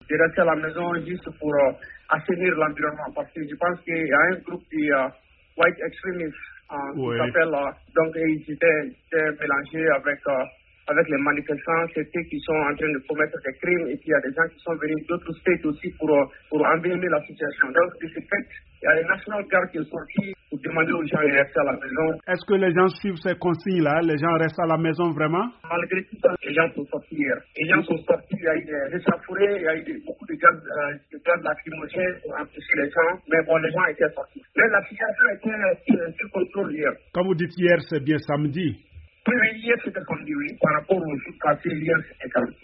de rester à la maison juste pour assainir l'environnement. Parce que je pense qu'il y a un groupe de white extremistes qui s'appelle, donc ils étaient mélangés avec les manifestants, c'est eux qui sont en train de commettre des crimes, et puis il y a des gens qui sont venus d'autres states aussi pour envenimer la situation. Donc, de ce fait, il y a les National Guard qui sont sortis pour demander aux gens de rester à la maison. Est-ce que les gens suivent ces consignes-là? Les gens restent à la maison vraiment? Malgré tout ça, les gens sont sortis hier. Les gens sont sortis, il y a eu des échauffourées, il y a eu beaucoup de gaz lacrymogènes pour empêcher les gens, mais bon, les gens étaient sortis. Mais la situation était sous contrôle hier. Quand vous dites hier, c'est bien samedi? Oui, hier c'était samedi, oui. Par rapport au jour passé, hier c'était calme.